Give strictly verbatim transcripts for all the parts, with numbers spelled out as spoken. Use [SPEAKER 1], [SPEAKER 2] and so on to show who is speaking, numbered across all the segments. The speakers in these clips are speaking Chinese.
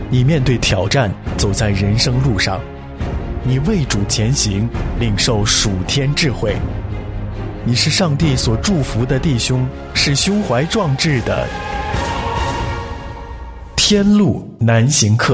[SPEAKER 1] 你面对挑战，走在人生路上，你为主前行，领受属天智慧。你是上帝所祝福的弟兄，是胸怀壮志的天路难行客。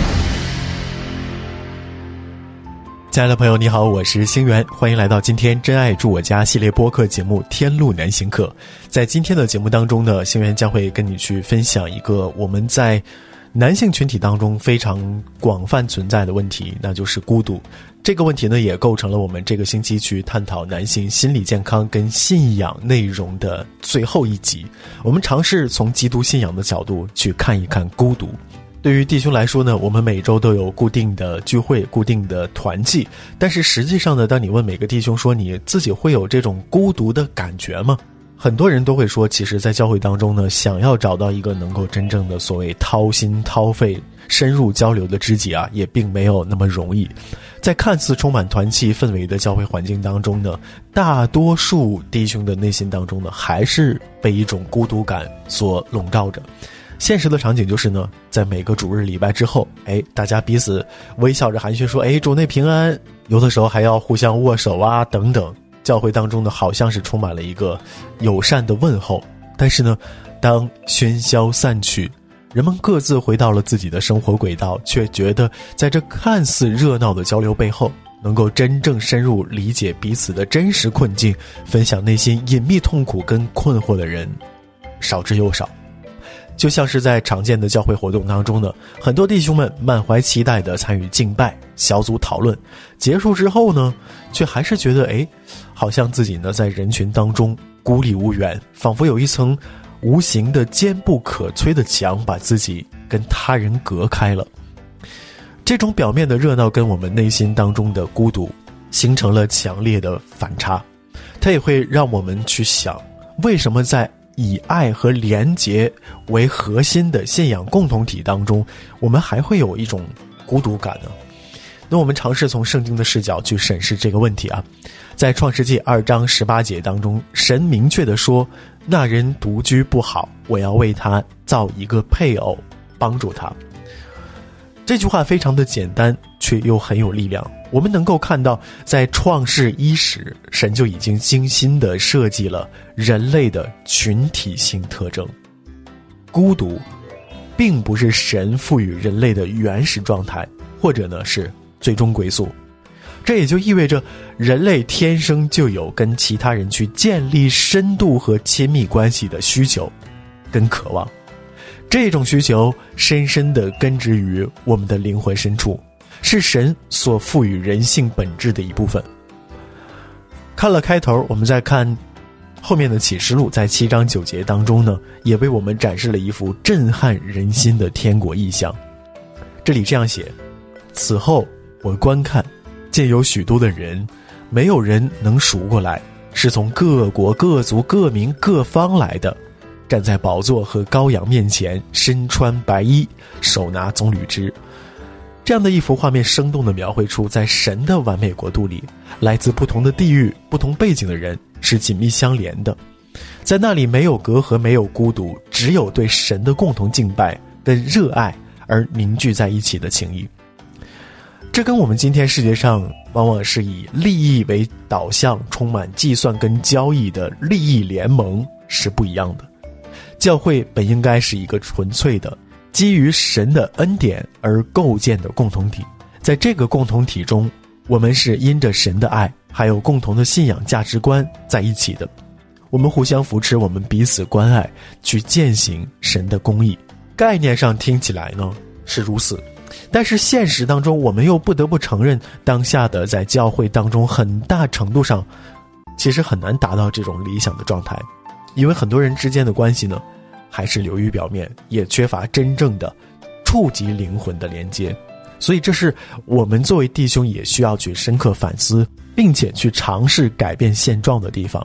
[SPEAKER 1] 亲爱的朋友你好，我是星源，欢迎来到今天真爱住我家系列播客节目天路难行客。在今天的节目当中呢，星源将会跟你去分享一个我们在男性群体当中非常广泛存在的问题，那就是孤独。这个问题呢，也构成了我们这个星期去探讨男性心理健康跟信仰内容的最后一集。我们尝试从基督信仰的角度去看一看孤独。对于弟兄来说呢，我们每周都有固定的聚会，固定的团契，但是实际上呢，当你问每个弟兄说你自己会有这种孤独的感觉吗？很多人都会说，其实在教会当中呢，想要找到一个能够真正的所谓掏心掏肺深入交流的知己啊，也并没有那么容易。在看似充满团契氛围的教会环境当中呢，大多数弟兄的内心当中呢，还是被一种孤独感所笼罩着。现实的场景就是呢，在每个主日礼拜之后，哎，大家彼此微笑着寒暄说，哎，主内平安，有的时候还要互相握手啊等等。教会当中呢，好像是充满了一个友善的问候，但是呢，当喧嚣散去，人们各自回到了自己的生活轨道，却觉得在这看似热闹的交流背后，能够真正深入理解彼此的真实困境，分享内心隐秘痛苦跟困惑的人少之又少。就像是在常见的教会活动当中呢，很多弟兄们满怀期待地参与敬拜小组讨论，结束之后呢，却还是觉得诶，好像自己呢在人群当中孤立无援，仿佛有一层无形的坚不可摧的墙把自己跟他人隔开了。这种表面的热闹跟我们内心当中的孤独形成了强烈的反差，它也会让我们去想，为什么在以爱和连结为核心的信仰共同体当中，我们还会有一种孤独感呢？那我们尝试从圣经的视角去审视这个问题啊。在创世纪二章十八节当中，神明确地说，那人独居不好，我要为他造一个配偶，帮助他。这句话非常的简单，却又很有力量。我们能够看到，在创世伊始，神就已经精心地设计了人类的群体性特征。孤独并不是神赋予人类的原始状态，或者呢是最终归宿。这也就意味着人类天生就有跟其他人去建立深度和亲密关系的需求跟渴望。这种需求深深地根植于我们的灵魂深处，是神所赋予人性本质的一部分。看了开头，我们再看后面的启示录，在七章九节当中呢，也为我们展示了一幅震撼人心的天国意象。这里这样写，此后我观看，见有许多的人，没有人能数过来，是从各国各族各民各方来的，站在宝座和羔羊面前，身穿白衣，手拿棕榈枝。这样的一幅画面生动地描绘出，在神的完美国度里，来自不同的地域不同背景的人是紧密相连的，在那里没有隔阂，没有孤独，只有对神的共同敬拜跟热爱而凝聚在一起的情谊。这跟我们今天世界上往往是以利益为导向，充满计算跟交易的利益联盟是不一样的。教会本应该是一个纯粹的基于神的恩典而构建的共同体，在这个共同体中，我们是因着神的爱还有共同的信仰价值观在一起的，我们互相扶持，我们彼此关爱，去践行神的公义。概念上听起来呢是如此，但是现实当中，我们又不得不承认，当下的在教会当中很大程度上其实很难达到这种理想的状态，因为很多人之间的关系呢还是流于表面，也缺乏真正的触及灵魂的连接。所以这是我们作为弟兄也需要去深刻反思，并且去尝试改变现状的地方。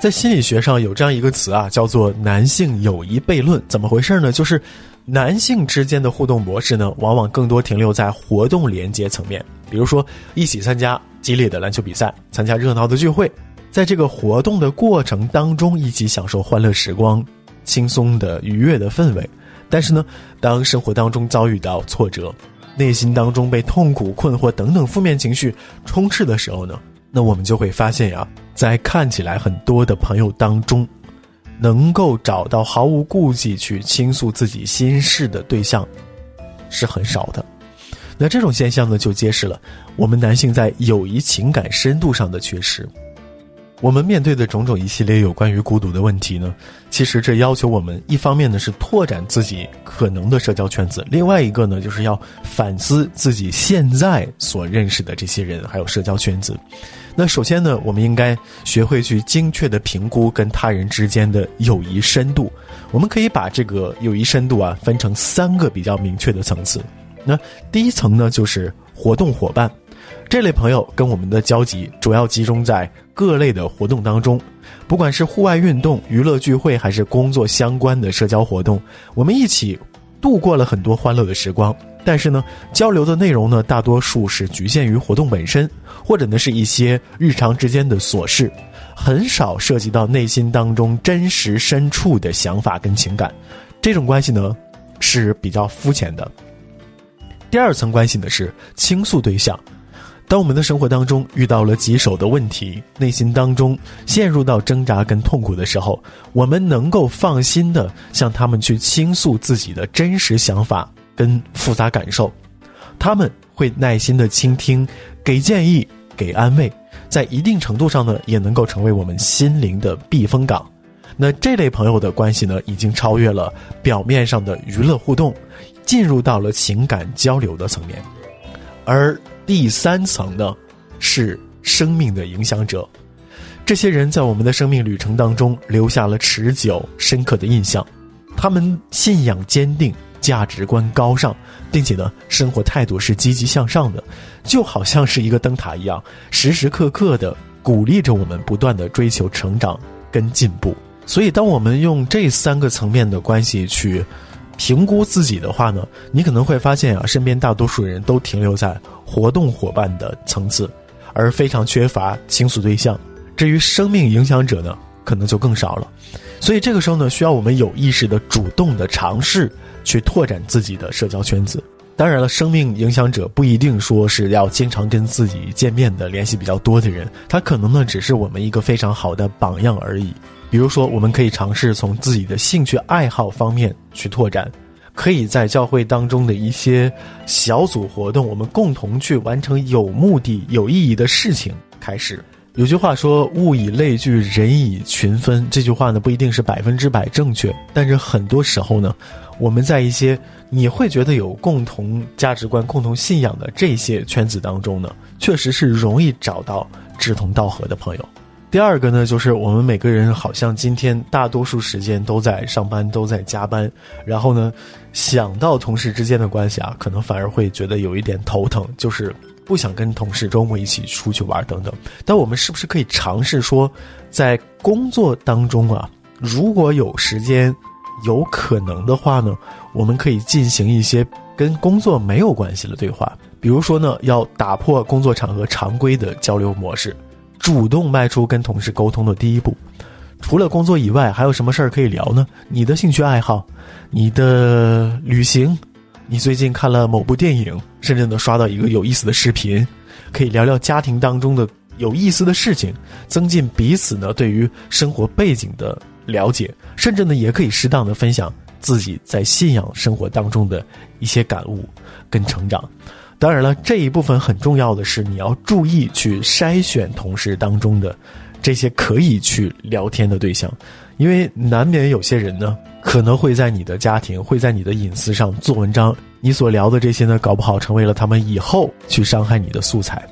[SPEAKER 1] 在心理学上有这样一个词啊，叫做男性友谊悖论。怎么回事呢？就是男性之间的互动模式呢，往往更多停留在活动连接层面，比如说一起参加激烈的篮球比赛，参加热闹的聚会，在这个活动的过程当中一起享受欢乐时光，轻松的愉悦的氛围。但是呢，当生活当中遭遇到挫折，内心当中被痛苦、困惑等等负面情绪充斥的时候呢，那我们就会发现呀，在看起来很多的朋友当中，能够找到毫无顾忌去倾诉自己心事的对象是很少的。那这种现象呢，就揭示了我们男性在友谊情感深度上的缺失。我们面对的种种一系列有关于孤独的问题呢，其实这要求我们一方面呢是拓展自己可能的社交圈子，另外一个呢就是要反思自己现在所认识的这些人还有社交圈子。那首先呢，我们应该学会去精确的评估跟他人之间的友谊深度。我们可以把这个友谊深度啊分成三个比较明确的层次。那第一层呢，就是活动伙伴。这类朋友跟我们的交集主要集中在各类的活动当中，不管是户外运动、娱乐聚会，还是工作相关的社交活动，我们一起度过了很多欢乐的时光。但是呢，交流的内容呢，大多数是局限于活动本身，或者呢是一些日常之间的琐事，很少涉及到内心当中真实深处的想法跟情感。这种关系呢是比较肤浅的。第二层关系呢是倾诉对象。当我们的生活当中遇到了棘手的问题，内心当中陷入到挣扎跟痛苦的时候，我们能够放心的向他们去倾诉自己的真实想法跟复杂感受，他们会耐心的倾听，给建议，给安慰，在一定程度上呢，也能够成为我们心灵的避风港。那这类朋友的关系呢，已经超越了表面上的娱乐互动，进入到了情感交流的层面。而第三层呢，是生命的影响者。这些人在我们的生命旅程当中留下了持久深刻的印象，他们信仰坚定，价值观高尚，并且呢，生活态度是积极向上的，就好像是一个灯塔一样，时时刻刻的鼓励着我们不断的追求成长跟进步。所以当我们用这三个层面的关系去评估自己的话呢，你可能会发现啊，身边大多数人都停留在活动伙伴的层次，而非常缺乏倾诉对象。至于生命影响者呢，可能就更少了。所以这个时候呢，需要我们有意识的主动的尝试去拓展自己的社交圈子。当然了，生命影响者不一定说是要经常跟自己见面的联系比较多的人，他可能呢只是我们一个非常好的榜样而已。比如说，我们可以尝试从自己的兴趣爱好方面去拓展，可以在教会当中的一些小组活动，我们共同去完成有目的有意义的事情开始。有句话说，物以类聚，人以群分，这句话呢不一定是百分之百正确，但是很多时候呢，我们在一些你会觉得有共同价值观、共同信仰的这些圈子当中呢，确实是容易找到志同道合的朋友。第二个呢，就是我们每个人好像今天大多数时间都在上班，都在加班，然后呢，想到同事之间的关系啊，可能反而会觉得有一点头疼，就是不想跟同事周末一起出去玩等等。但我们是不是可以尝试说，在工作当中啊，如果有时间有可能的话呢，我们可以进行一些跟工作没有关系的对话。比如说呢，要打破工作场合常规的交流模式，主动迈出跟同事沟通的第一步。除了工作以外，还有什么事儿可以聊呢？你的兴趣爱好，你的旅行，你最近看了某部电影，甚至能刷到一个有意思的视频，可以聊聊家庭当中的有意思的事情，增进彼此呢对于生活背景的了解，甚至呢也可以适当的分享自己在信仰生活当中的一些感悟跟成长。当然了，这一部分很重要的是你要注意去筛选同事当中的这些可以去聊天的对象，因为难免有些人呢可能会在你的家庭，会在你的隐私上做文章，你所聊的这些呢搞不好成为了他们以后去伤害你的素材。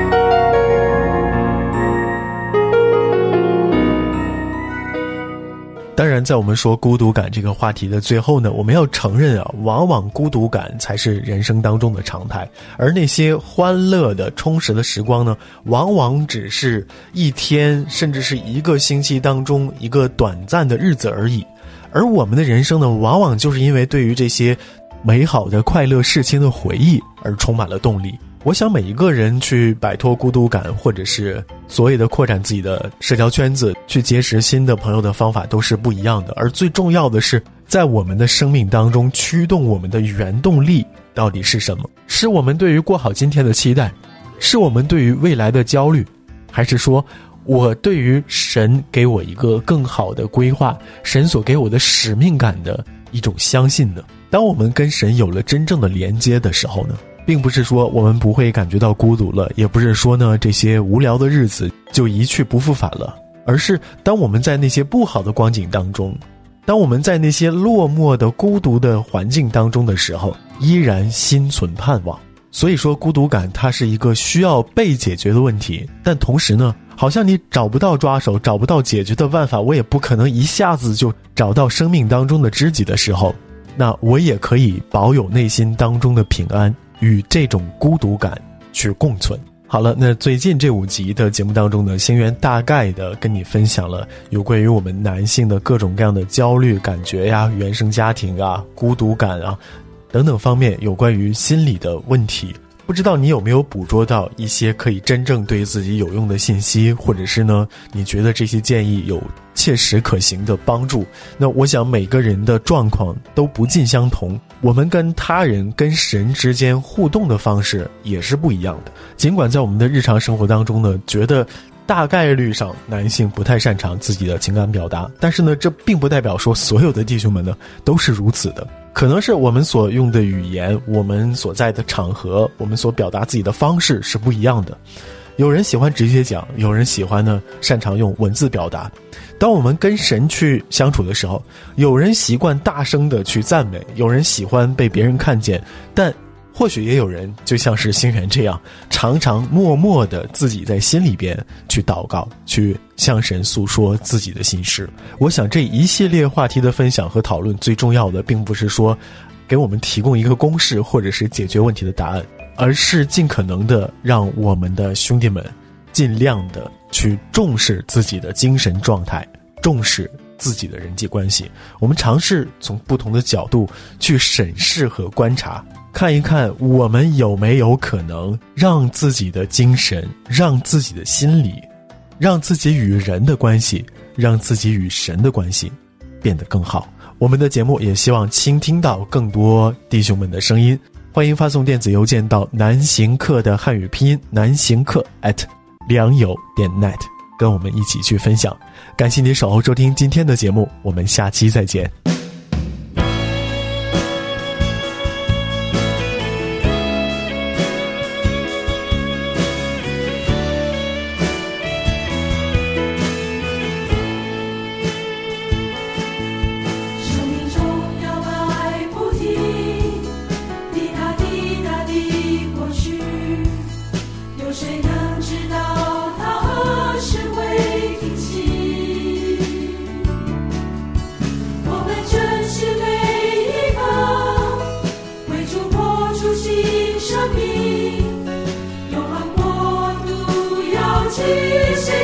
[SPEAKER 1] 当然在我们说孤独感这个话题的最后呢，我们要承认啊，往往孤独感才是人生当中的常态，而那些欢乐的充实的时光呢，往往只是一天甚至是一个星期当中一个短暂的日子而已。而我们的人生呢，往往就是因为对于这些美好的快乐事情的回忆而充满了动力。我想每一个人去摆脱孤独感，或者是所谓的扩展自己的社交圈子，去结识新的朋友的方法都是不一样的。而最重要的是，在我们的生命当中驱动我们的原动力到底是什么？是我们对于过好今天的期待，是我们对于未来的焦虑，还是说我对于神给我一个更好的规划，神所给我的使命感的一种相信呢？当我们跟神有了真正的连接的时候呢，并不是说我们不会感觉到孤独了，也不是说呢这些无聊的日子就一去不复返了，而是当我们在那些不好的光景当中，当我们在那些落寞的孤独的环境当中的时候，依然心存盼望。所以说孤独感它是一个需要被解决的问题，但同时呢，好像你找不到抓手，找不到解决的办法，我也不可能一下子就找到生命当中的知己的时候，那我也可以保有内心当中的平安，与这种孤独感去共存。好了，那最近这五集的节目当中呢，星源大概的跟你分享了有关于我们男性的各种各样的焦虑感觉呀、原生家庭啊、孤独感啊等等方面有关于心理的问题。不知道你有没有捕捉到一些可以真正对自己有用的信息，或者是呢你觉得这些建议有切实可行的帮助？那我想每个人的状况都不尽相同，我们跟他人跟神之间互动的方式也是不一样的。尽管在我们的日常生活当中呢，觉得大概率上男性不太擅长自己的情感表达，但是呢这并不代表说所有的弟兄们呢都是如此的。可能是我们所用的语言，我们所在的场合，我们所表达自己的方式是不一样的。有人喜欢直接讲，有人喜欢呢擅长用文字表达。当我们跟神去相处的时候，有人习惯大声的去赞美，有人喜欢被别人看见，但或许也有人就像是星源这样，常常默默的自己在心里边去祷告，去向神诉说自己的心事。我想这一系列话题的分享和讨论，最重要的并不是说给我们提供一个公式或者是解决问题的答案，而是尽可能的让我们的兄弟们尽量的去重视自己的精神状态，重视自己的人际关系。我们尝试从不同的角度去审视和观察，看一看我们有没有可能让自己的精神，让自己的心理，让自己与人的关系，让自己与神的关系变得更好。我们的节目也希望倾听到更多弟兄们的声音，欢迎发送电子邮件到南行客的汉语拼音南行客 at 良友点 net， 跟我们一起去分享。感谢你守候收听今天的节目，我们下期再见。
[SPEAKER 2] 生命，永恒国度要继续。